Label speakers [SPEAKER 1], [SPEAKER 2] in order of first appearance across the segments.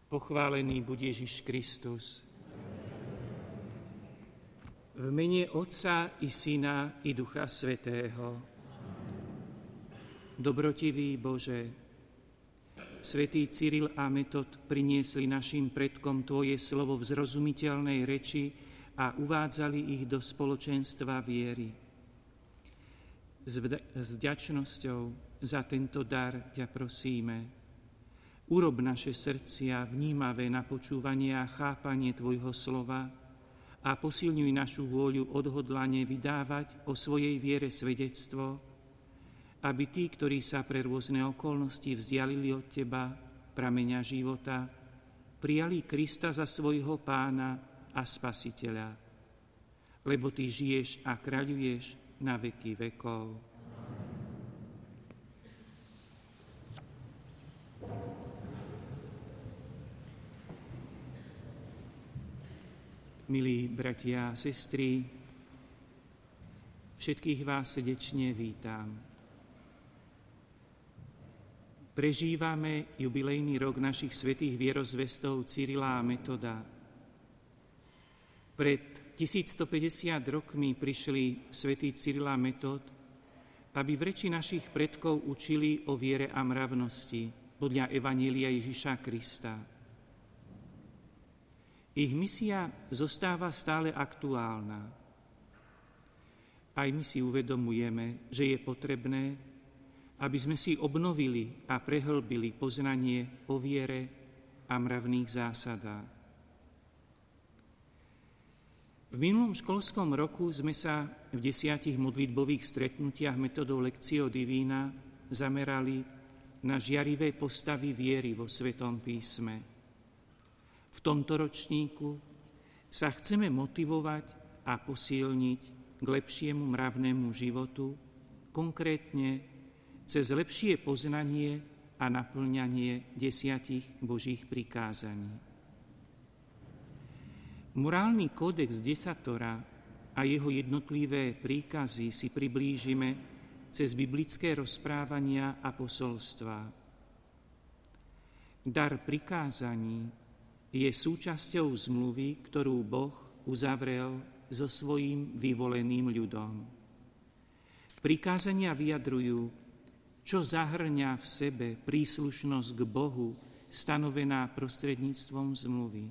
[SPEAKER 1] Pochválený buď Ježiš Kristus. V mene Otca i Syna i Ducha Svätého. Dobrotivý Bože, svätý Cyril a Metod priniesli našim predkom Tvoje slovo v zrozumiteľnej reči a uvádzali ich do spoločenstva viery. S vďačnosťou za tento dar ťa prosíme. Urob naše srdcia vnímavé na počúvanie a chápanie Tvojho slova a posilňuj našu vôľu odhodlane vydávať o svojej viere svedectvo, aby tí, ktorí sa pre rôzne okolnosti vzdialili od Teba, prameňa života, prijali Krista za svojho Pána a Spasiteľa. Lebo Ty žiješ a kráľuješ na veky vekov. Milí bratia a sestry, všetkých vás srdečne vítam. Prežívame jubilejný rok našich svätých vierozvestov Cyrila a Metoda. Pred 1150 rokmi prišli svätí Cyril a Metod, aby v reči našich predkov učili o viere a mravnosti podľa Evanjelia Ježiša Krista. Ich misia zostáva stále aktuálna. Aj my si uvedomujeme, že je potrebné, aby sme si obnovili a prehlbili poznanie o viere a mravných zásadách. V minulom školskom roku sme sa v 10 modlitbových stretnutiach metodou Lectio Divina zamerali na žiarivé postavy viery vo Svetom písme. V tomto ročníku sa chceme motivovať a posilniť k lepšiemu mravnému životu, konkrétne cez lepšie poznanie a naplňanie 10 Božích prikázaní. Morálny kódex desatora a jeho jednotlivé príkazy si priblížime cez biblické rozprávania a posolstvá. Dar prikázaní je súčasťou zmluvy, ktorú Boh uzavrel so svojím vyvoleným ľudom. Prikázania vyjadrujú, čo zahŕňa v sebe príslušnosť k Bohu stanovená prostredníctvom zmluvy.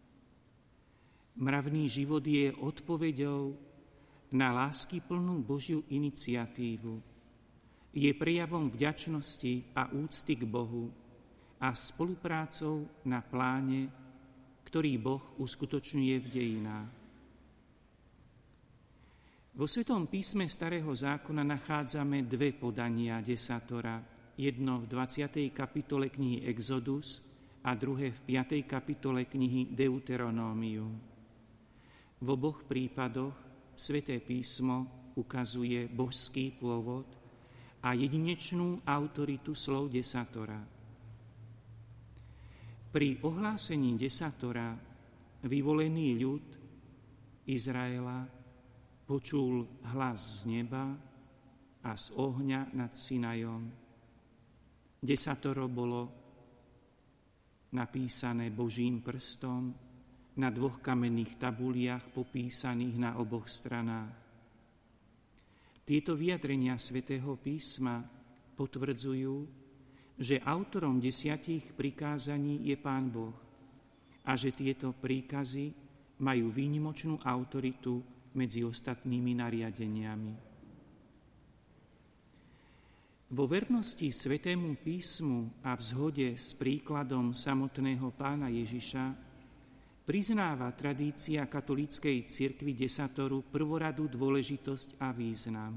[SPEAKER 1] Mravný život je odpoveďou na láskyplnú Božiu iniciatívu. Je prejavom vďačnosti a úcty k Bohu a spoluprácou na pláne, ktorý Boh uskutočňuje v dejinách. Vo Svetom písme Starého zákona nachádzame dve podania desatora. Jedno v 20. kapitole knihy Exodus a druhé v 5. kapitole knihy Deuteronómium. V oboch prípadoch Sveté písmo ukazuje božský pôvod a jedinečnú autoritu slov desatora. Pri ohlásení desatora vyvolený ľud Izraela počul hlas z neba a z ohňa nad Sinajom. Desatoro bolo napísané Božím prstom na 2 kamenných tabuliach popísaných na oboch stranách. Tieto vyjadrenia Svätého písma potvrdzujú, že autorom 10 prikázaní je Pán Boh a že tieto príkazy majú výnimočnú autoritu medzi ostatnými nariadeniami. Vo vernosti Svätému písmu a v zhode s príkladom samotného Pána Ježiša priznáva tradícia katolíckej cirkvi desatoru prvoradú dôležitosť a význam.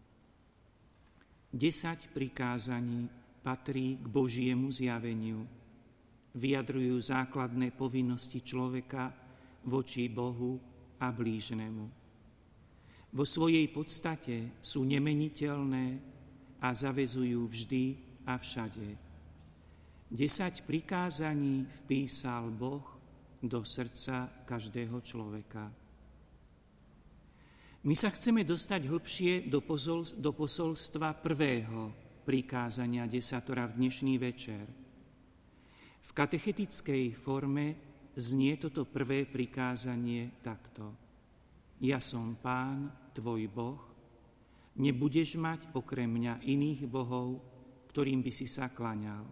[SPEAKER 1] 10 prikázaní patrí k Božiemu zjaveniu. Vyjadrujú základné povinnosti človeka voči Bohu a blížnemu. Vo svojej podstate sú nemeniteľné a zavezujú vždy a všade. 10 prikázaní vpísal Boh do srdca každého človeka. My sa chceme dostať hlbšie do posolstva prvého prikázania desatora v dnešný večer. V V katechetickej forme znie toto prvé prikázanie takto. Ja som Pán, tvoj Boh, nebudeš mať okrem mňa iných bohov, ktorým by si sa klaňal.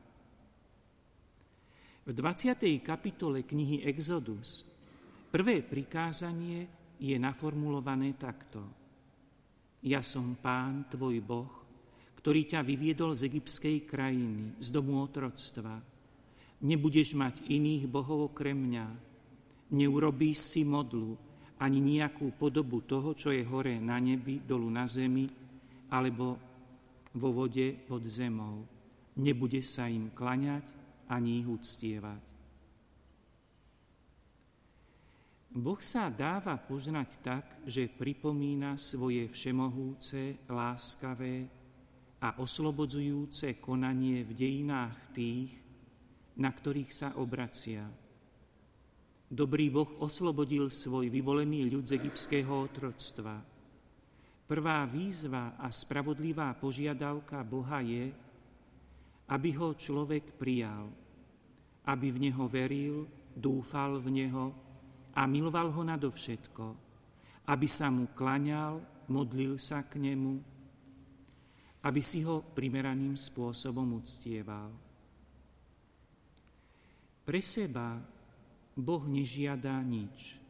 [SPEAKER 1] V 20. kapitole knihy Exodus prvé prikázanie je naformulované takto. Ja som Pán, tvoj Boh, ktorý ťa vyviedol z egyptskej krajiny, z domu otroctva. Nebudeš mať iných bohov okrem mňa. Neurobíš si modlu, ani nejakú podobu toho, čo je hore na nebi, dolu na zemi, alebo vo vode pod zemou. Nebudeš sa im klaňať, ani ich uctievať. Boh sa dáva poznať tak, že pripomína svoje všemohúce, láskavé a oslobodzujúce konanie v dejinách tých, na ktorých sa obracia. Dobrý Boh oslobodil svoj vyvolený ľud z egyptského otroctva. Prvá výzva a spravodlivá požiadavka Boha je, aby ho človek prijal, aby v neho veril, dúfal v neho a miloval ho nadovšetko, aby sa mu klaňal, modlil sa k nemu, aby si ho primeraným spôsobom uctieval. Pre seba Boh nežiada nič,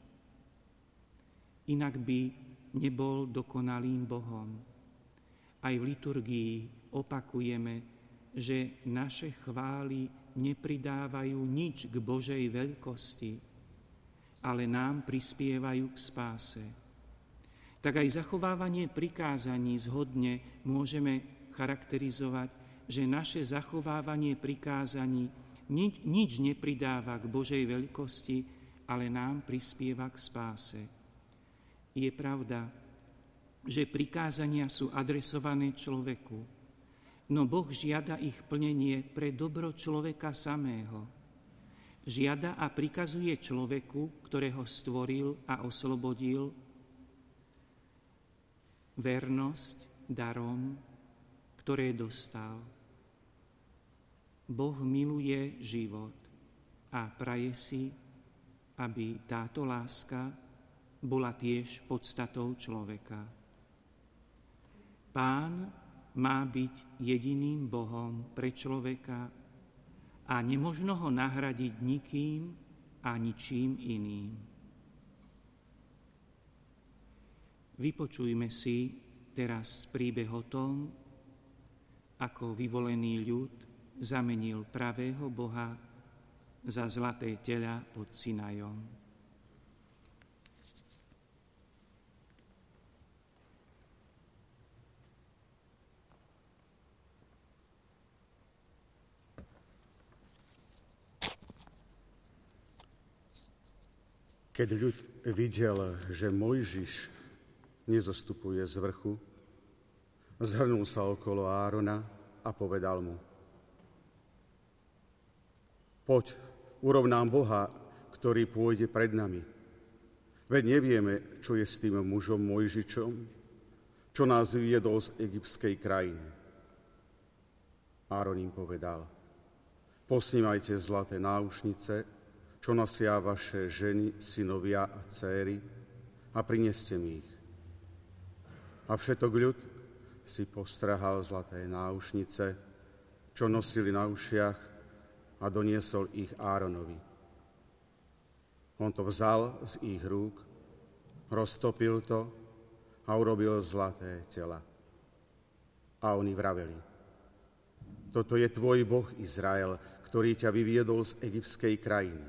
[SPEAKER 1] inak by nebol dokonalým Bohom. Aj v liturgii opakujeme, že naše chvály nepridávajú nič k Božej veľkosti, ale nám prispievajú k spáse. Tak aj zachovávanie prikázaní zhodne môžeme charakterizovať, že naše zachovávanie prikázaní nič nepridáva k Božej veľkosti, ale nám prispieva k spáse. Je pravda, že prikázania sú adresované človeku, no Boh žiada ich plnenie pre dobro človeka samého. Žiada a prikazuje človeku, ktorého stvoril a oslobodil, vernosť darom, ktoré dostal. Boh miluje život a praje si, aby táto láska bola tiež podstatou človeka. Pán má byť jediným Bohom pre človeka a nemožno ho nahradiť nikým a ničím iným. Vypočujme si teraz príbeh o tom, ako vyvolený ľud zamenil pravého Boha za zlaté teľa pod Sinajom.
[SPEAKER 2] Keď ľud videl, že Mojžiš nezostupuje z vrchu, zhrnul sa okolo Árona a povedal mu: Poď, urob nám Boha, ktorý pôjde pred nami. Veď nevieme, čo je s tým mužom Mojžičom, čo nás vyviedol z egyptskej krajiny. Áron im povedal: Posnímajte zlaté náušnice, čo nosia vaše ženy, synovia a dcéry, a prineste mi ich. A všetok ľud si postrahal zlaté náušnice, čo nosili na ušiach, a doniesol ich Áronovi. On to vzal z ich rúk, roztopil to a urobil zlaté tela. A oni vraveli: Toto je tvoj Boh Izrael, ktorý ťa vyviedol z egyptskej krajiny.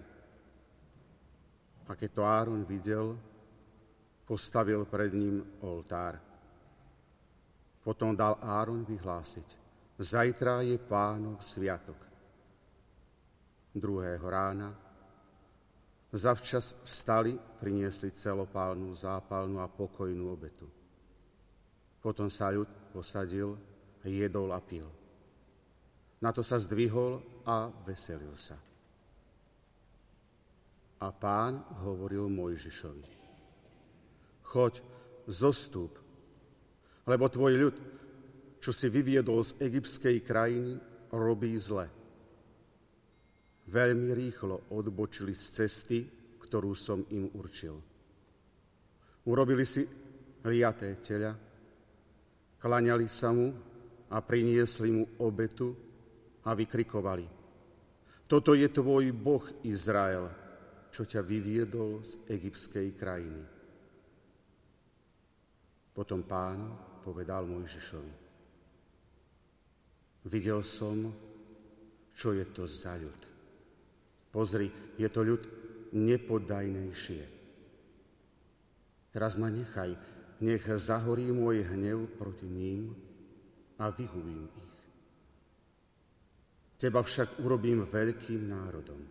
[SPEAKER 2] A keď to Áron videl, postavil pred ním oltár. Potom dal Áron vyhlásiť: Zajtra je Pánov sviatok. Druhého rána zavčas vstali, priniesli celopálnu, zápalnú a pokojnú obetu. Potom sa ľud posadil, jedol a pil. Na to sa zdvihol a veselil sa. A Pán hovoril Mojžišovi: Choď, zostúp, lebo tvoj ľud, čo si vyviedol z egyptskej krajiny, robí zle. veľmi rýchlo odbočili z cesty, ktorú som im určil. Urobili si liaté teľa, klaňali sa mu a priniesli mu obetu a vykrikovali: Toto je tvoj Boh Izrael, čo ťa vyviedol z egyptskej krajiny. Potom Pán povedal Mojžišovi: Videl som, čo je to za ľud. Pozri, je to ľud nepodajnejšie. Teraz ma nechaj, nech zahorí môj hnev proti ním a vyhubím ich. Teba však urobím veľkým národom.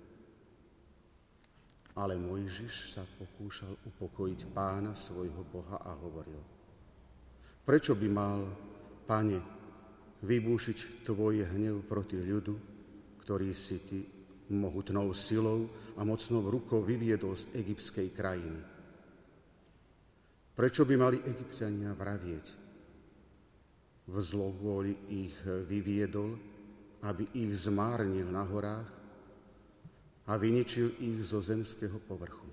[SPEAKER 2] Ale Mojžiš sa pokúšal upokojiť Pána svojho Boha a hovoril: Prečo by mal, Pane, vybúšiť tvoj hnev proti ľudu, ktorý si ty mohutnou silou a mocnou rukou vyviedol z egyptskej krajiny? Prečo by mali Egypťania vravieť: V zlovôli ich vyviedol, aby ich zmárnil na horách a vyničil ich zo zemského povrchu.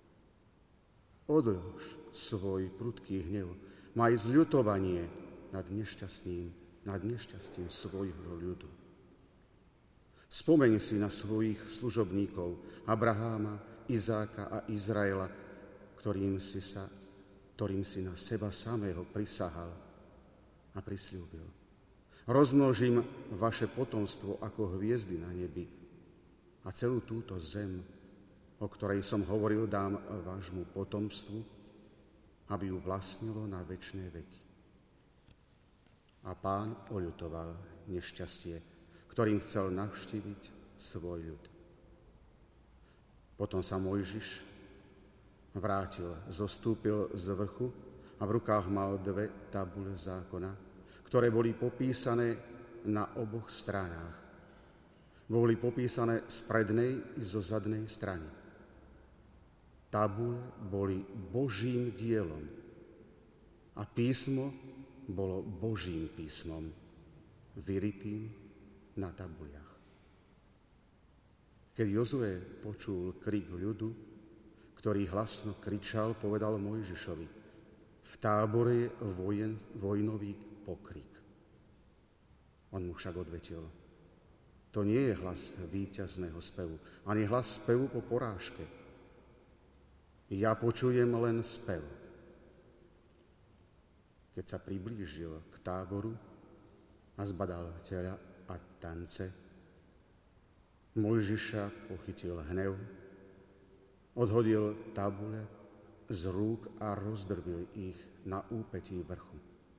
[SPEAKER 2] Odlož svoj prudký hnev, maj zľutovanie nad nešťastím svojho ľudu. Spomeň si na svojich služobníkov Abraháma, Izáka a Izraela, ktorým si na seba samého prisahal a prisľúbil: Rozmnožím vaše potomstvo ako hviezdy na nebi a celú túto zem, o ktorej som hovoril, dám vášmu potomstvu, aby ju vlastnilo na večné veky. A Pán oľutoval nešťastie, ktorým chcel navštíviť svoj ľud. Potom sa Mojžiš vrátil, zostúpil z vrchu a v rukách mal 2 tabule zákona, ktoré boli popísané na oboch stranách. Boli popísané z prednej i zo zadnej strany. Tabule boli Božím dielom a písmo bolo Božím písmom, vyritým na tabuliach. Keď Jozue počul krik ľudu, ktorý hlasno kričal, povedal Mojžišovi: V tábore je vojnový pokrik. On mu však odvetil: To nie je hlas víťazného spevu, ani hlas spevu po porážke. Ja počujem len spev. Keď sa priblížil k táboru a zbadal teľa a tance, Mojžiša pochytil hnev, odhodil tabule z rúk a rozdrbil ich na úpetí vrchu.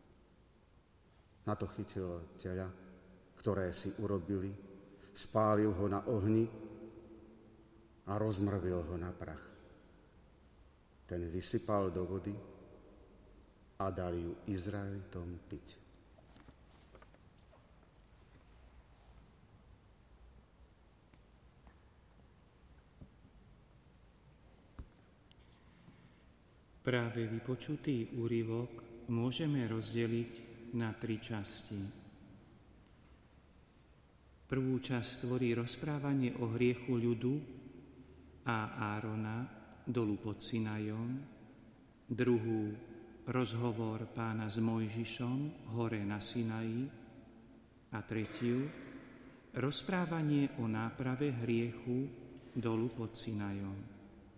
[SPEAKER 2] Na to chytil teľa, ktoré si urobili, spálil ho na ohni a rozmrvil ho na prach. Ten vysypal do vody a dal ju Izraelitom piť.
[SPEAKER 1] Práve vypočutý úryvok môžeme rozdeliť na 3 časti. Prvú časť tvorí rozprávanie o hriechu ľudu a Árona dolu pod Sinajom, druhú rozhovor Pána s Mojžišom hore na Sinaji a tretiu rozprávanie o náprave hriechu dolu pod Sinajom.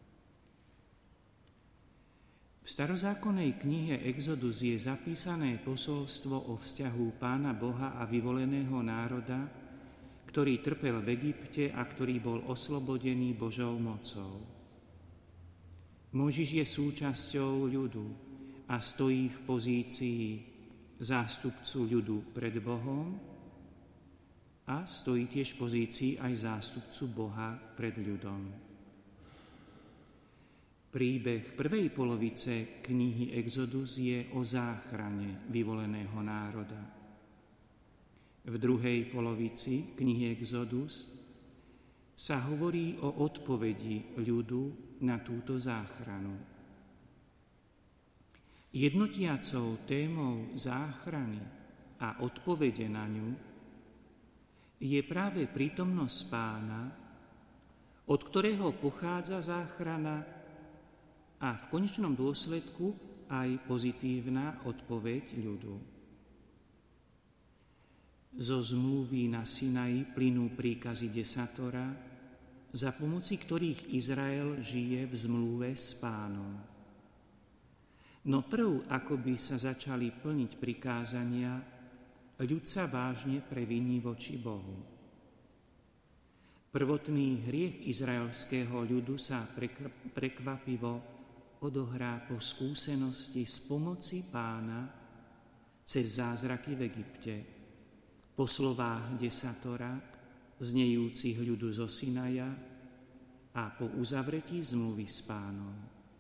[SPEAKER 1] V starozákonnej knihe Exodus je zapísané posolstvo o vzťahu Pána Boha a vyvoleného národa, ktorý trpel v Egypte a ktorý bol oslobodený Božou mocou. Mojžiš je súčasťou ľudu a stojí v pozícii zástupcu ľudu pred Bohom a stojí tiež v pozícii aj zástupcu Boha pred ľudom. Príbeh prvej polovice knihy Exodus je o záchrane vyvoleného národa. V druhej polovici knihy Exodus sa hovorí o odpovedi ľudu na túto záchranu. Jednotiacou témou záchrany a odpovede na ňu je práve prítomnosť Pána od ktorého pochádza záchrana a v konečnom dôsledku aj pozitívna odpoveď ľudu. Zo zmluvy na Sinaji plynú príkazy desatora, za pomoci ktorých Izrael žije v zmluve s Pánom. No prv, ako by sa začali plniť prikázania, ľud sa vážne previní voči Bohu. Prvotný hriech izraelského ľudu sa prekvapivo odohrá po skúsenosti z pomoci Pána cez zázraky v Egypte, po slovách desatora, znejúcich ľudu zo Sinaja a po uzavretí zmluvy s Pánom.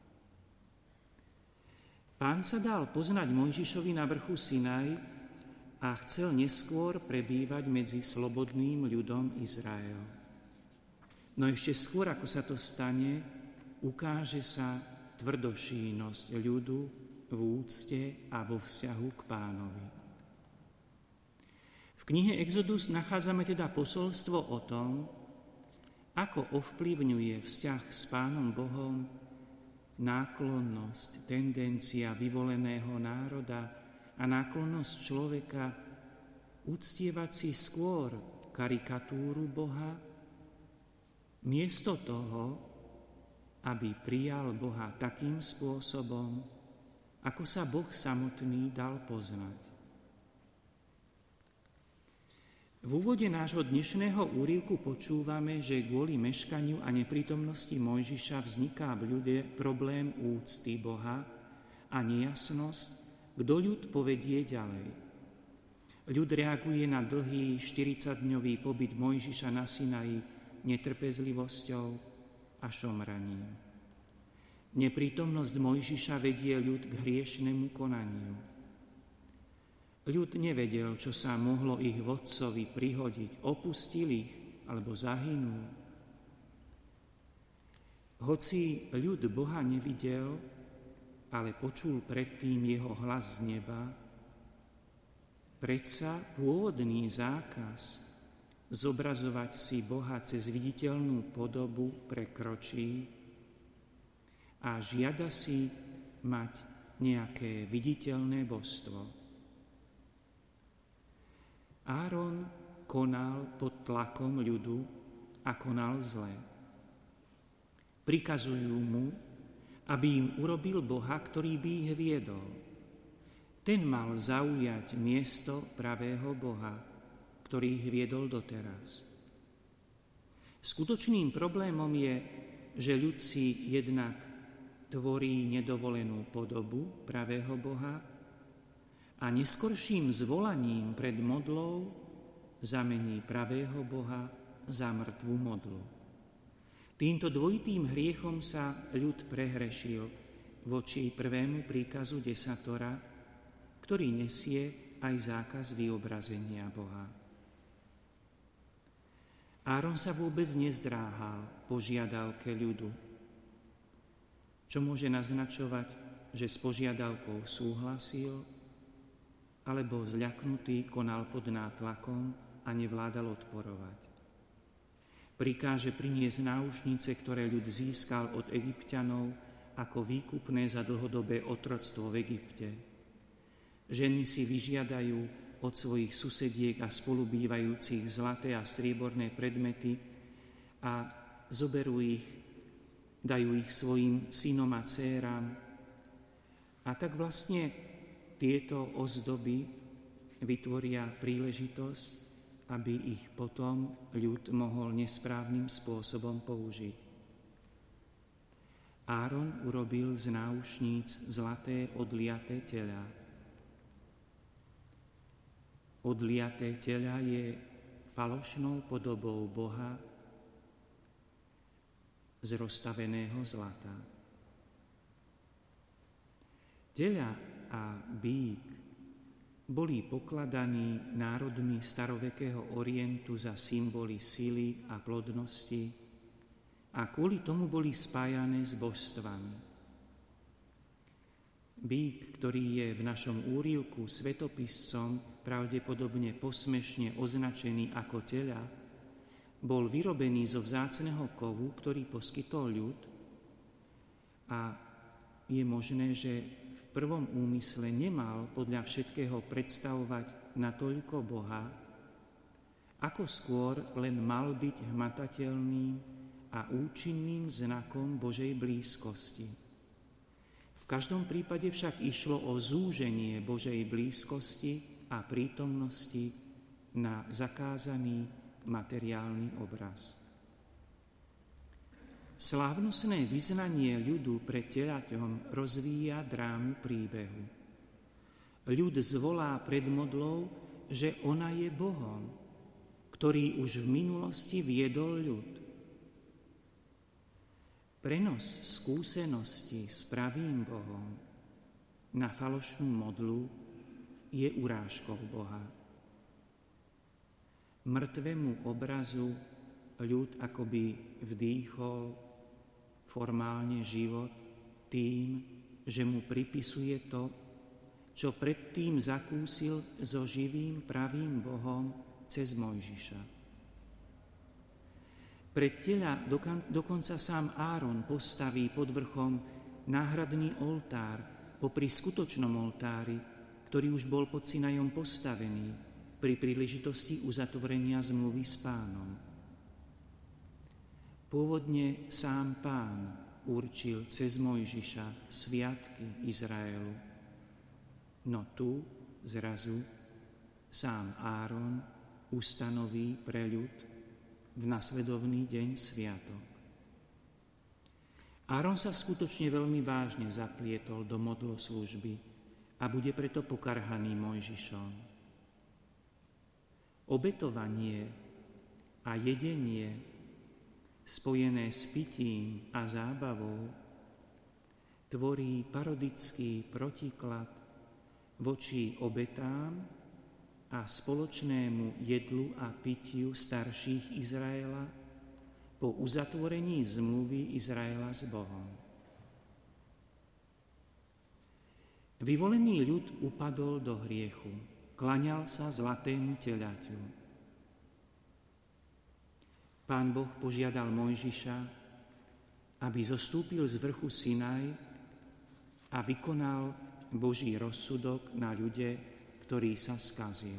[SPEAKER 1] Pán sa dal poznať Mojžišovi na vrchu Sinaj a chcel neskôr prebývať medzi slobodným ľudom Izrael. No ešte skôr, ako sa to stane, ukáže sa tvrdošínosť ľudu v úcte a vo vzťahu k Pánovi. V knihe Exodus nachádzame teda posolstvo o tom, ako ovplyvňuje vzťah s Pánom Bohom náklonnosť, tendencia vyvoleného národa a náklonnosť človeka uctievať si skôr karikatúru Boha, miesto toho, aby prijal Boha takým spôsobom, ako sa Boh samotný dal poznať. V úvode nášho dnešného úryvku počúvame, že kvôli meškaniu a neprítomnosti Mojžiša vzniká v ľude problém úcty Boha a nejasnosť, kto ľud povedie ďalej. Ľud reaguje na dlhý 40-dňový pobyt Mojžiša na Sinaji netrpezlivosťou a šomraním. Neprítomnosť Mojžiša vedie ľud k hriešnemu konaniu. Ľud nevedel, čo sa mohlo ich vodcovi prihodiť, opustil ich alebo zahynul. Hoci ľud Boha nevidel, ale počul predtým jeho hlas z neba, predsa pôvodný zákaz zobrazovať si Boha cez viditeľnú podobu prekročí a žiada si mať nejaké viditeľné božstvo. Áron konal pod tlakom ľudu a konal zle. Prikazujú mu, aby im urobil Boha, ktorý by ich viedol. Ten mal zaujať miesto pravého Boha, ktorý ich viedol doteraz. Skutočným problémom je, že ľud si jednak tvorí nedovolenú podobu pravého Boha a neskorším zvolaním pred modlou zamení pravého Boha za mŕtvú modlu. Týmto dvojitým hriechom sa ľud prehrešil voči prvému príkazu desatora, ktorý nesie aj zákaz vyobrazenia Boha. Áron sa vôbec nezdráhal požiadavke ľudu, čo môže naznačovať, že s požiadavkou súhlasil, alebo zľaknutý konal pod nátlakom a nevládal odporovať. Prikáže priniesť náušnice, ktoré ľud získal od Egypťanov ako výkupné za dlhodobé otroctvo v Egypte. Ženy si vyžiadajú od svojich susediek a spolubývajúcich zlaté a strieborné predmety a zoberú ich, dajú ich svojim synom a dcéram. A tak vlastne tieto ozdoby vytvoria príležitosť, aby ich potom ľud mohol nesprávnym spôsobom použiť. Áron urobil z náušníc zlaté odliaté teľa. Odliaté teľa je falošnou podobou Boha z rozstaveného zlata. Teľa a bík boli pokladaní národmi starovekého Orientu za symboly sily a plodnosti a kvôli tomu boli spájané s božstvami. Bík, ktorý je v našom úryvku svetopiscom pravdepodobne posmešne označený ako teľa, bol vyrobený zo vzácneho kovu, ktorý poskytol ľud, a je možné, že v prvom úmysle nemal podľa všetkého predstavovať natoľko Boha, ako skôr len mal byť hmatateľným a účinným znakom Božej blízkosti. V každom prípade však išlo o zúženie Božej blízkosti a prítomnosti na zakázaný materiálny obraz. Slávnostné vyznanie ľudu pred telaťom rozvíja drámu príbehu. Ľud zvolá pred modlou, že ona je Bohom, ktorý už v minulosti viedol ľud. Prenos skúsenosti s pravým Bohom na falošnú modlu je urážkou Boha. Mŕtvemu obrazu ľud akoby vdýchol formálne život tým, že mu pripisuje to, čo predtým zakúsil so živým pravým Bohom cez Mojžiša. Pred tela dokonca sám Áron postaví pod vrchom náhradný oltár popri skutočnom oltári, ktorý už bol pod Sinajom postavený pri príležitosti uzatvorenia zmluvy s Pánom. Pôvodne sám Pán určil cez Mojžiša sviatky Izraelu, no tu zrazu sám Áron ustanoví pre ľud v nasledovný deň sviatok. Áron sa skutočne veľmi vážne zaplietol do modloslúžby a bude preto pokarhaný Mojžišom. Obetovanie a jedenie spojené s pitím a zábavou tvorí parodický protiklad voči obetám a spoločnému jedlu a pitiu starších Izraela po uzatvorení zmluvy Izraela s Bohom. Vyvolený ľud upadol do hriechu, klaňal sa zlatému telaťu. Pán Boh požiadal Mojžiša, aby zostúpil z vrchu Sinaj a vykonal Boží rozsudok na ľude, ktorý sa skazil.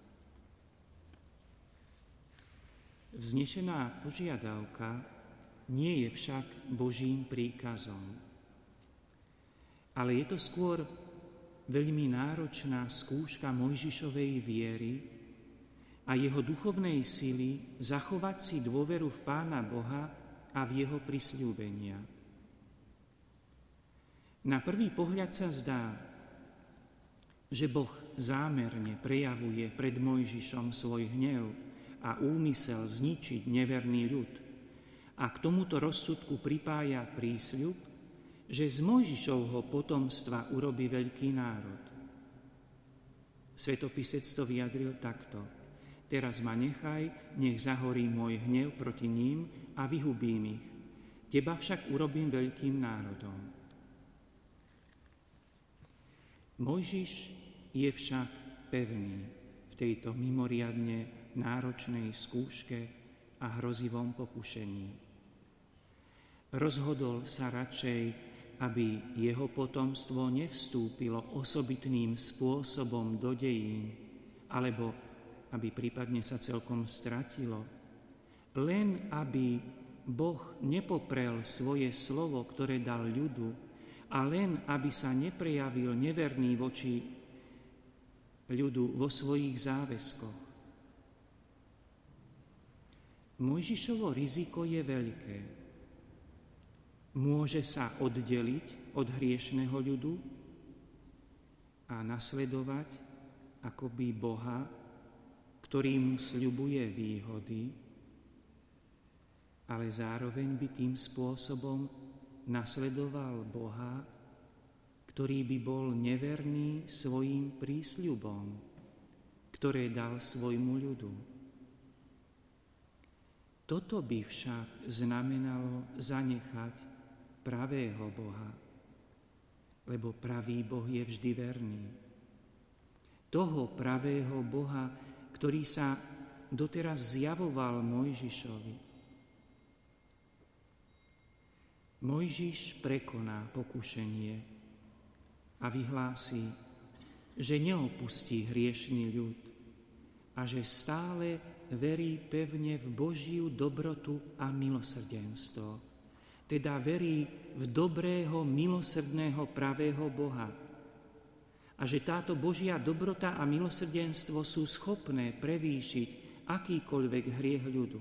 [SPEAKER 1] Vznešená požiadavka nie je však Božím príkazom, ale je to skôr veľmi náročná skúška Mojžišovej viery a jeho duchovnej sily zachovať si dôveru v Pána Boha a v jeho prisľúbenia. Na prvý pohľad sa zdá, že Boh zámerne prejavuje pred Mojžišom svoj hnev a úmysel zničiť neverný ľud a k tomuto rozsudku pripája prísľub, že z Mojžišovho potomstva urobí veľký národ. Svetopisec to vyjadril takto: teraz ma nechaj, nech zahorí môj hnev proti ním a vyhubím ich. Teba však urobím veľkým národom. Mojžiš je však pevný v tejto mimoriadne náročnej skúške a hrozivom pokušení. Rozhodol sa radšej, aby jeho potomstvo nevstúpilo osobitným spôsobom do dejín, alebo aby prípadne sa celkom stratilo, len aby Boh nepoprel svoje slovo, ktoré dal ľudu, a len aby sa neprejavil neverný voči ľudu vo svojich záväzkoch. Mojžišovo riziko je veľké. Môže sa oddeliť od hriešného ľudu a nasledovať akoby Boha, ktorý mu sľubuje výhody, ale zároveň by tým spôsobom nasledoval Boha, ktorý by bol neverný svojim prísľubom, ktoré dal svojmu ľudu. Toto by však znamenalo zanechať pravého Boha, lebo pravý Boh je vždy verný. Toho pravého Boha, ktorý sa doteraz zjavoval Mojžišovi. Mojžiš prekoná pokušenie a vyhlási, že neopustí hriešný ľud a že stále verí pevne v Božiu dobrotu a milosrdenstvo. Teda verí v dobrého, milosrdného, pravého Boha. A že táto Božia dobrota a milosrdenstvo sú schopné prevýšiť akýkoľvek hriech ľudu.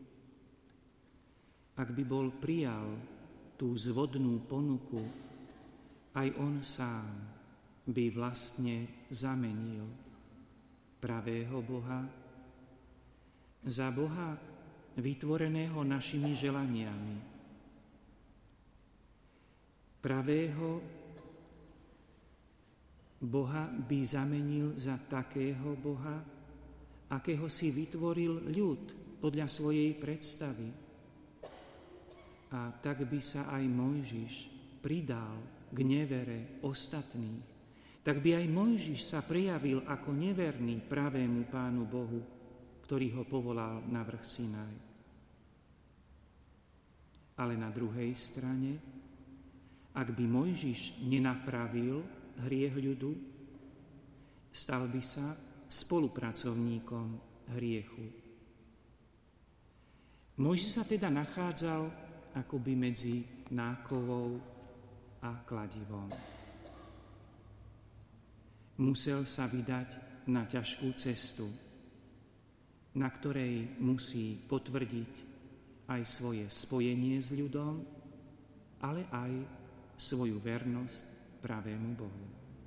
[SPEAKER 1] Ak by bol prijal tú zvodnú ponuku, aj on sám by vlastne zamenil pravého Boha za Boha vytvoreného našimi želaniami. Pravého Boha by zamenil za takého Boha, akého si vytvoril ľud podľa svojej predstavy. A tak by sa aj Mojžiš pridal k nevere ostatných. Tak by aj Mojžiš sa prejavil ako neverný pravému Pánu Bohu, ktorý ho povolal na vrch Sinaj. Ale na druhej strane, ak by Mojžiš nenapravil hriech ľudu, stal by sa spolupracovníkom hriechu. Mojžiš sa teda nachádzal akoby medzi nákovou a kladivom. Musel sa vydať na ťažkú cestu, na ktorej musí potvrdiť aj svoje spojenie s ľudom, ale aj svoju vernosť pravému Bohu.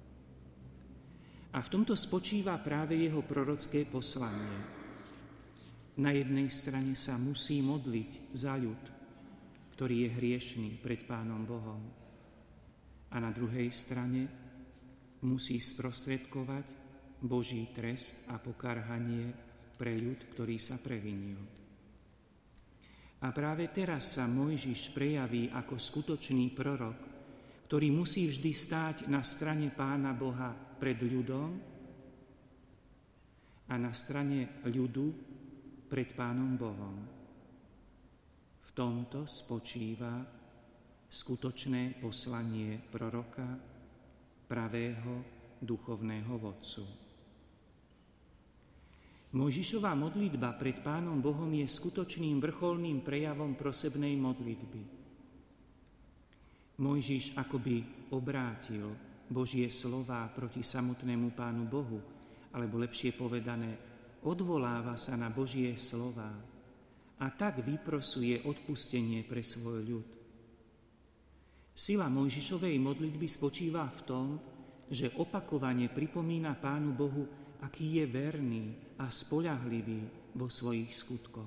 [SPEAKER 1] A v tomto spočíva práve jeho prorocké poslanie. Na jednej strane sa musí modliť za ľud, ktorý je hriešný pred Pánom Bohom. A na druhej strane musí sprostredkovať Boží trest a pokarhanie pre ľud, ktorý sa previnil. A práve teraz sa Mojžiš prejaví ako skutočný prorok, ktorý musí vždy stáť na strane Pána Boha pred ľudom a na strane ľudu pred Pánom Bohom. V tomto spočíva skutočné poslanie proroka, pravého duchovného vodcu. Mojžišová modlitba pred Pánom Bohom je skutočným vrcholným prejavom prosebnej modlitby. Mojžiš akoby obrátil Božie slová proti samotnému Pánu Bohu, alebo lepšie povedané, odvoláva sa na Božie slová a tak vyprosuje odpustenie pre svoj ľud. Sila Mojžišovej modlitby spočíva v tom, že opakovane pripomína Pánu Bohu, aký je verný a spoľahlivý vo svojich skutkoch.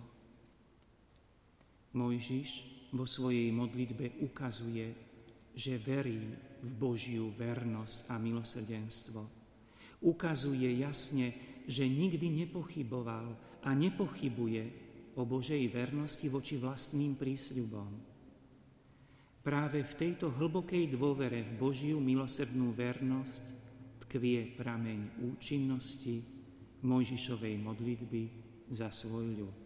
[SPEAKER 1] Mojžiš vo svojej modlitbe ukazuje, že verí v Božiu vernosť a milosrdenstvo. Ukazuje jasne, že nikdy nepochyboval a nepochybuje o Božej vernosti voči vlastným prísľubom. Práve v tejto hlbokej dôvere v Božiu milosrdnú vernosť tkvie prameň účinnosti Mojžišovej modlitby za svoj ľud.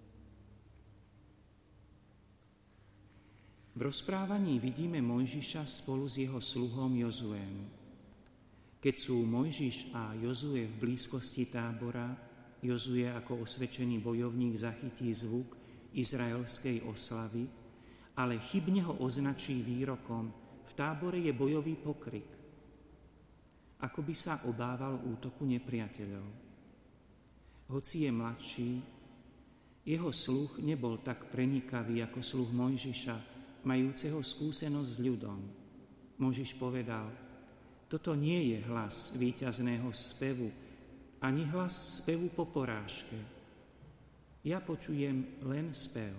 [SPEAKER 1] V rozprávaní vidíme Mojžiša spolu s jeho sluhom Jozuém. Keď sú Mojžiš a Jozue v blízkosti tábora, Jozue ako osvedčený bojovník zachytí zvuk izraelskej oslavy, ale chybne ho označí výrokom: v tábore je bojový pokrik. Ako by sa obával útoku nepriateľov. Hoci je mladší, jeho sluch nebol tak prenikavý ako sluch Mojžiša, majúceho skúsenosť s ľudom. Mojžiš povedal: toto nie je hlas víťazného spevu, ani hlas spevu po porážke. Ja počujem len spev.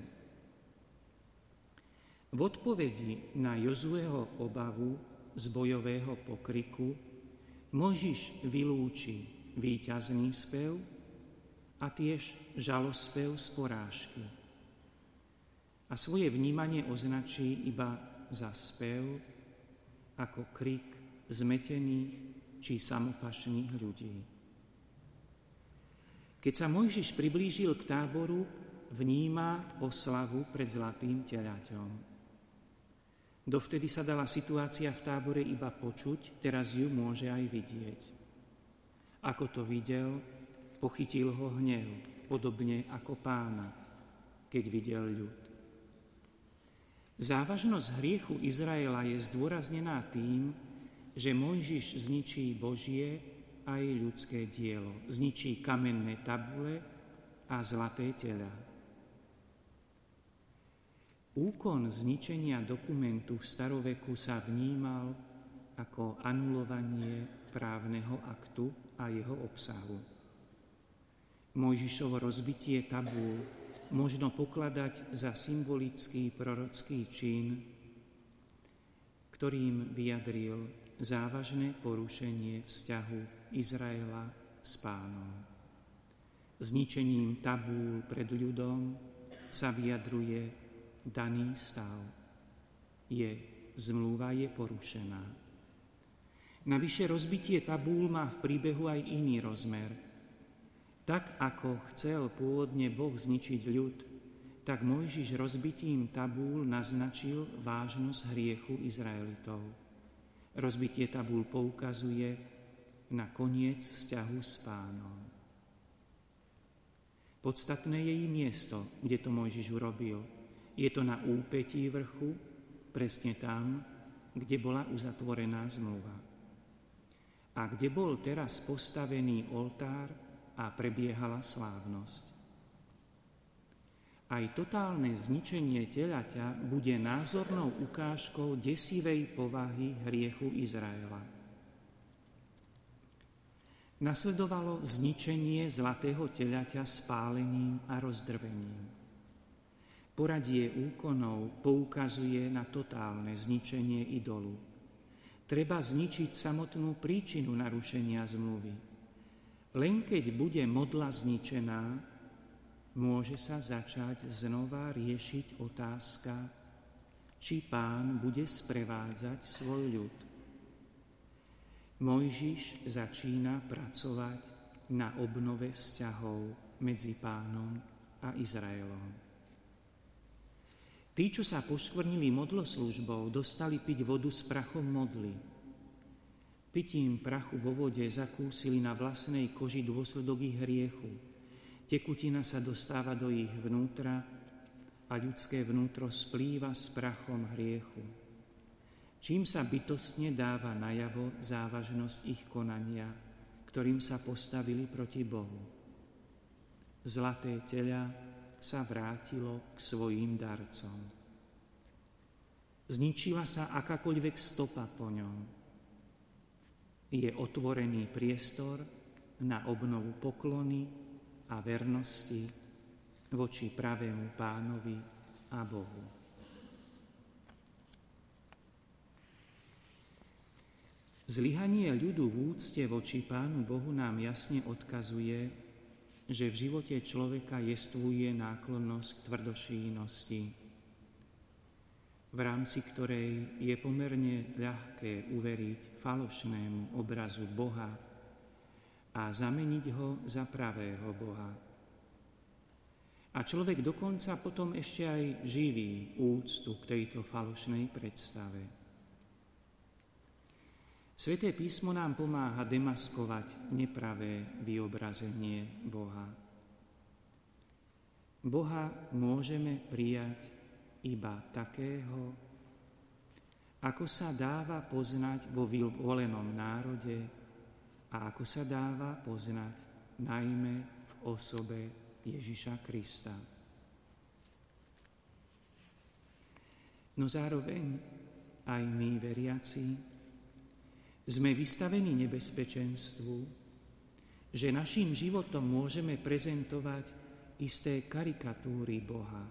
[SPEAKER 1] V odpovedi na Jozueho obavu z bojového pokriku Mojžiš vylúči víťazný spev a tiež žalospev z porážky. A svoje vnímanie označí iba za spev ako krik zmetených či samopašných ľudí. Keď sa Mojžiš priblížil k táboru, vníma oslavu pred zlatým telaťom. Dovtedy sa dala situácia v tábore iba počuť, teraz ju môže aj vidieť. Ako to videl, pochytil ho hnev, podobne ako Pána, keď videl ľud. Závažnosť hriechu Izraela je zdôraznená tým, že Mojžiš zničí Božie aj ľudské dielo. Zničí kamenné tabule a zlaté teľa. Úkon zničenia dokumentu v staroveku sa vnímal ako anulovanie právneho aktu a jeho obsahu. Mojžišovo rozbitie tabúl možno pokladať za symbolický prorocký čin, ktorým vyjadril závažné porušenie vzťahu Izraela s Pánom. Zničením tabúl pred ľudom sa vyjadruje daný stav. Zmluva je porušená. Navyše rozbitie tabúl má v príbehu aj iný rozmer. Tak ako chcel pôvodne Boh zničiť ľud, tak Mojžiš rozbitím tabúl naznačil vážnosť hriechu Izraelitov. Rozbitie tabúl poukazuje na koniec vzťahu s Pánom. Podstatné je i miesto, kde to Mojžiš urobil. Je to na úpetí vrchu, presne tam, kde bola uzatvorená zmluva. A kde bol teraz postavený oltár a prebiehala slávnosť. Aj totálne zničenie telaťa bude názornou ukážkou desivej povahy hriechu Izraela. Nasledovalo zničenie zlatého telaťa spálením a rozdrvením. Poradie úkonov poukazuje na totálne zničenie idolu. Treba zničiť samotnú príčinu narušenia zmluvy. Len keď bude modla zničená, môže sa začať znova riešiť otázka, či Pán bude sprevádzať svoj ľud. Mojžiš začína pracovať na obnove vzťahov medzi Pánom a Izraelom. Tí, čo sa poškvrnili modloslužbou, dostali piť vodu s prachom modly. Pitím prachu vo vode zakúsili na vlastnej koži dôsledok ich hriechu. Tekutina sa dostáva do ich vnútra a ľudské vnútro splýva s prachom hriechu. Čím sa bytostne dáva najavo závažnosť ich konania, ktorým sa postavili proti Bohu. Zlaté teľa sa vrátilo k svojim darcom. Zničila sa akákoľvek stopa po ňom. Je otvorený priestor na obnovu poklony a vernosti voči pravému Pánovi a Bohu. Zlyhanie ľudu v úcte voči Pánu Bohu nám jasne odkazuje, že v živote človeka jestvuje náklonnosť k tvrdošíjnosti, v rámci ktorej je pomerne ľahké uveriť falošnému obrazu Boha a zameniť ho za pravého Boha. A človek dokonca potom ešte aj živí úctu k tejto falošnej predstave. Sväté písmo nám pomáha demaskovať nepravé vyobrazenie Boha. Boha môžeme prijať iba takého, ako sa dáva poznať vo vyvolenom národe a ako sa dáva poznať najmä v osobe Ježiša Krista. No zároveň aj my, veriaci, sme vystavení nebezpečenstvu, že našim životom môžeme prezentovať isté karikatúry Boha,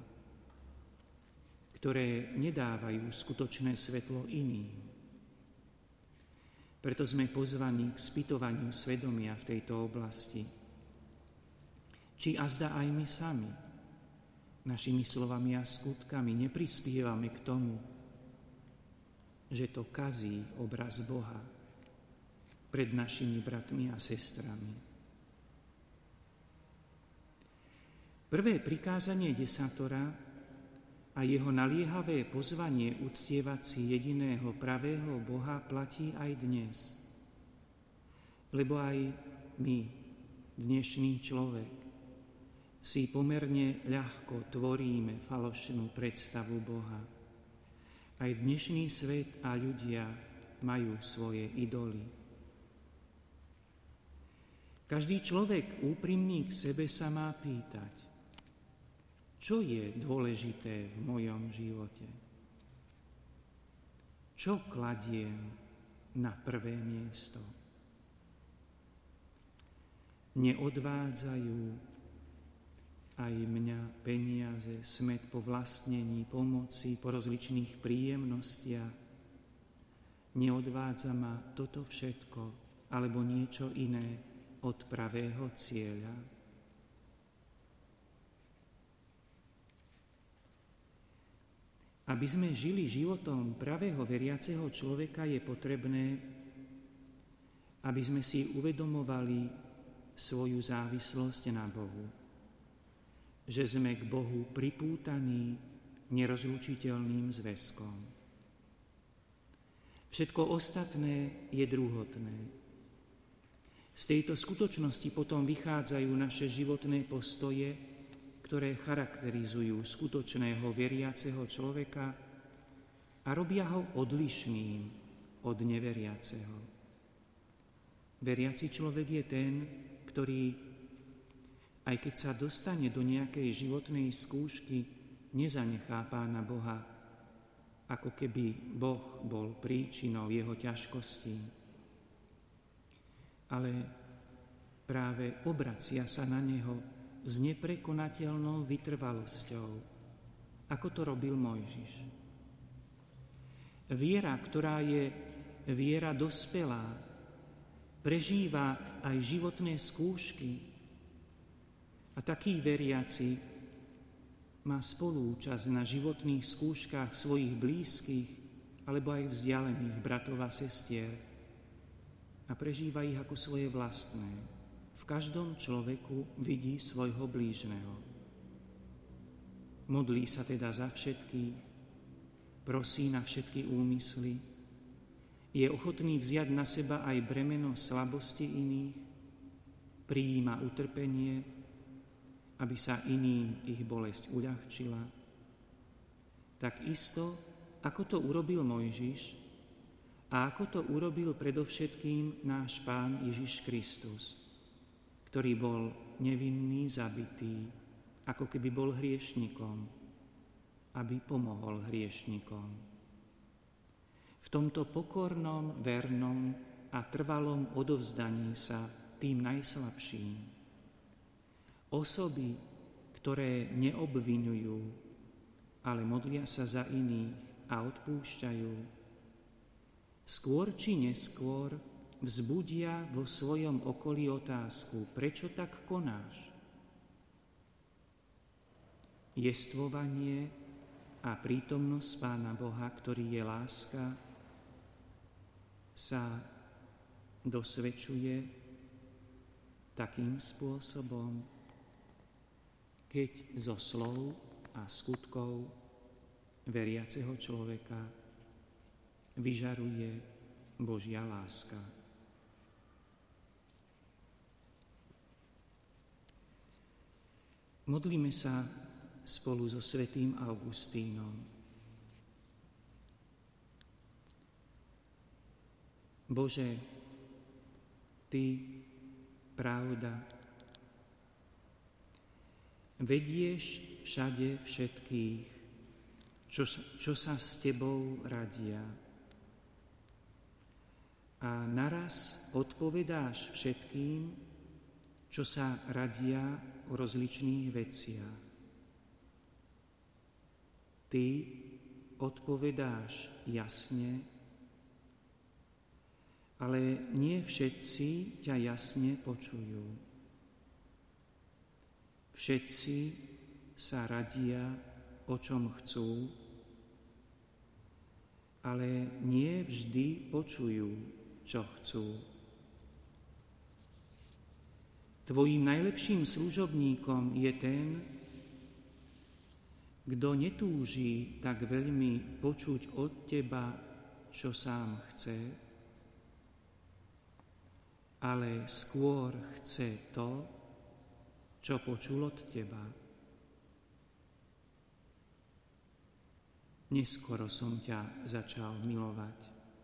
[SPEAKER 1] ktoré nedávajú skutočné svetlo iným. Preto sme pozvaní k spytovaniu svedomia v tejto oblasti. Či azda aj my sami, našimi slovami a skutkami neprispievame k tomu, že to kazí obraz Boha pred našimi bratmi a sestrami. Prvé prikázanie desatora a jeho naliehavé pozvanie uctievať si jediného pravého Boha platí aj dnes. Lebo aj my, dnešný človek, si pomerne ľahko tvoríme falošnú predstavu Boha. Aj dnešný svet a ľudia majú svoje idoly. Každý človek úprimný k sebe sa má pýtať, čo je dôležité v mojom živote? Čo kladiem na prvé miesto? Neodvádzajú aj mňa peniaze, smäd po vlastnení, pomoci, po rozličných príjemnostiach? Neodvádza ma toto všetko, alebo niečo iné od pravého cieľa? Aby sme žili životom pravého veriaceho človeka, je potrebné, aby sme si uvedomovali svoju závislosť na Bohu. Že sme k Bohu pripútaní nerozlučiteľným zväzkom. Všetko ostatné je druhotné. Z tejto skutočnosti potom vychádzajú naše životné postoje, ktoré charakterizujú skutočného veriaceho človeka a robia ho odlišným od neveriaceho. Veriaci človek je ten, ktorý, aj keď sa dostane do nejakej životnej skúšky, nezanechá Pána Boha, ako keby Boh bol príčinou jeho ťažkostí, ale práve obracia sa na neho s neprekonateľnou vytrvalosťou, ako to robil Mojžiš. Viera, ktorá je viera dospelá, prežíva aj životné skúšky a taký veriaci má spolúčasť na životných skúškach svojich blízkych alebo aj vzdialených bratov a sestier a prežíva ich ako svoje vlastné. V každom človeku vidí svojho blížneho. Modlí sa teda za všetkých, prosí na všetky úmysly, je ochotný vziať na seba aj bremeno slabosti iných, prijíma utrpenie, aby sa iným ich bolesť uľahčila. Tak isto, ako to urobil Mojžiš, a ako to urobil predovšetkým náš Pán Ježiš Kristus, ktorý bol nevinný, zabitý, ako keby bol hriešnikom, aby pomohol hriešnikom. V tomto pokornom, vernom a trvalom odovzdaní sa tým najslabším. Osoby, ktoré neobviňujú, ale modlia sa za iných a odpúšťajú, skôr či neskôr vzbudia vo svojom okolí otázku, prečo tak konáš? Jestvovanie a prítomnosť Pána Boha, ktorý je láska, sa dosvedčuje takým spôsobom, keď zo slov a skutkov veriaceho človeka vyžaruje Božia láska. Modlíme sa spolu so svätým Augustínom. Bože, Ty, pravda, vedieš všade všetkých, čo sa s Tebou radia. A naraz odpovedáš všetkým, čo sa radia o rozličných veciach. Ty odpovedáš jasne, ale nie všetci ťa jasne počujú. Všetci sa radia, o čom chcú, ale nie vždy počujú, čo chcú. Tvojím najlepším služobníkom je ten, Kto netúži tak veľmi počuť od teba, čo sám chce, ale skôr chce to, čo počul od teba. Neskoro som ťa začal milovať.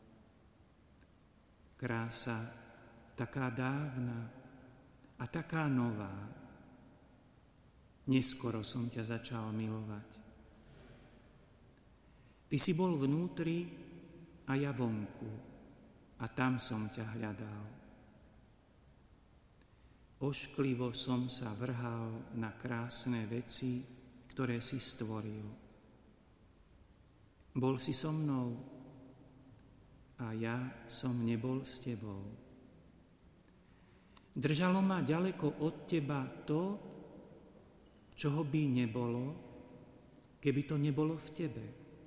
[SPEAKER 1] Krása taká dávna a taká nová. Neskoro som ťa začal milovať. Ty si bol vnútri a ja vonku a tam som ťa hľadal. Ošklivo som sa vrhal na krásne veci, ktoré si stvoril. Bol si so mnou a ja som nebol s tebou. Držalo ma ďaleko od teba to, čoho by nebolo, keby to nebolo v tebe.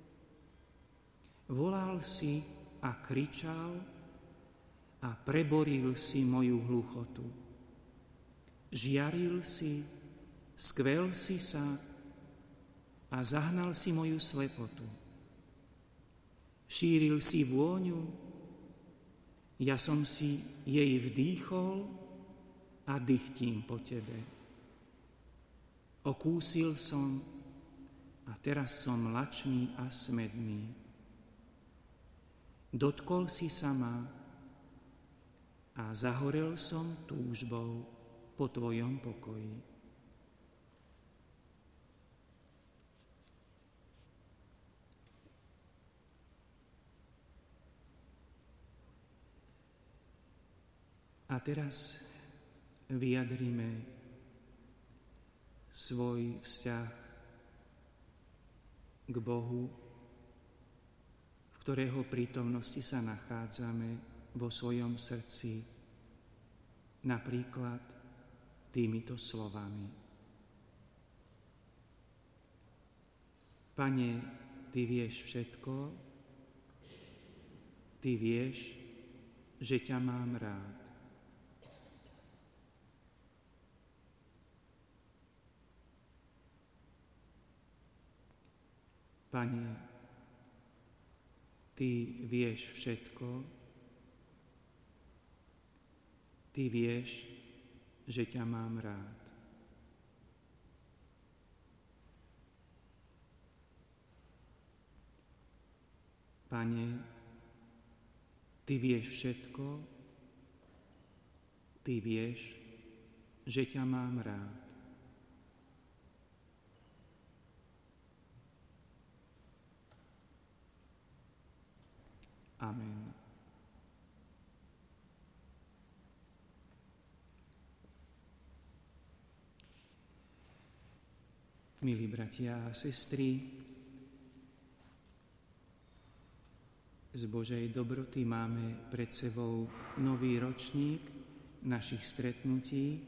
[SPEAKER 1] Volal si a kričal a preboril si moju hluchotu. Žiaril si, skvel si sa a zahnal si moju slepotu. Šíril si vôňu, ja som si jej vdýchol a dychtím po tebe. Okúsil som a teraz som lačný a smedný. Dotkol si sa ma a zahorel som túžbou po tvojom pokoji. A teraz vyjadrime svoj vzťah k Bohu, v ktorého prítomnosti sa nachádzame vo svojom srdci, napríklad týmito slovami. Pane, Ty vieš všetko, Ty vieš, že ťa mám rád. Pane, Ty vieš všetko, Ty vieš, že ťa mám rád. Pane, Ty vieš všetko, Ty vieš, že ťa mám rád. Amen. Milí bratia a sestry, z Božej dobroty máme pred sebou nový ročník našich stretnutí.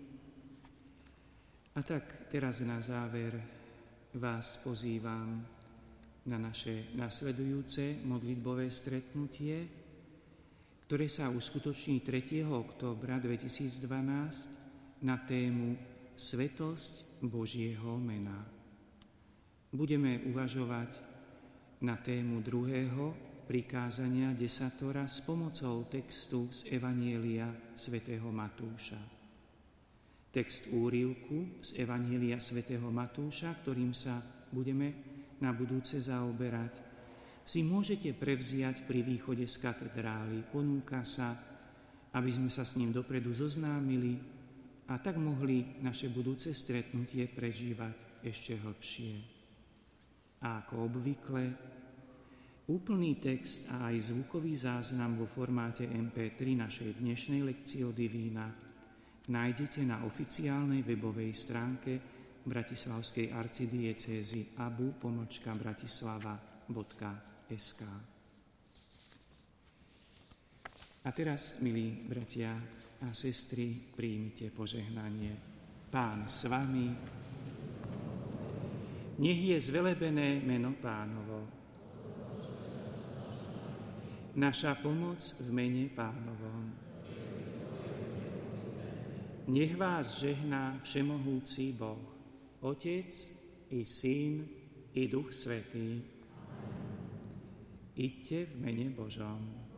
[SPEAKER 1] A tak teraz na záver vás pozývam na naše nasledujúce modlitbové stretnutie, ktoré sa uskutoční 3. októbra 2012 na tému Svetosť Božieho mena. Budeme uvažovať na tému 2. prikázania desatora s pomocou textu z Evanjelia svätého Matúša. Text úryvku z Evanjelia svätého Matúša, ktorým sa budeme na budúce zaoberať, si môžete prevziať pri východe z katedrály. Ponúka sa, aby sme sa s ním dopredu zoznámili a tak mohli naše budúce stretnutie prežívať ešte hlbšie. A ako obvykle, úplný text a aj zvukový záznam vo formáte MP3 našej dnešnej Lectio Divina nájdete na oficiálnej webovej stránke Bratislavskej arcidiecézy abu-bratislava.sk. A teraz, milí bratia a sestry, príjmite požehnanie. Pán s vami, nech je zvelebené meno Pánovo. Naša pomoc v mene Pánovom. Nech vás žehná všemohúci Boh, Otec i Syn i Duch Svätý. Iďte v mene Božom.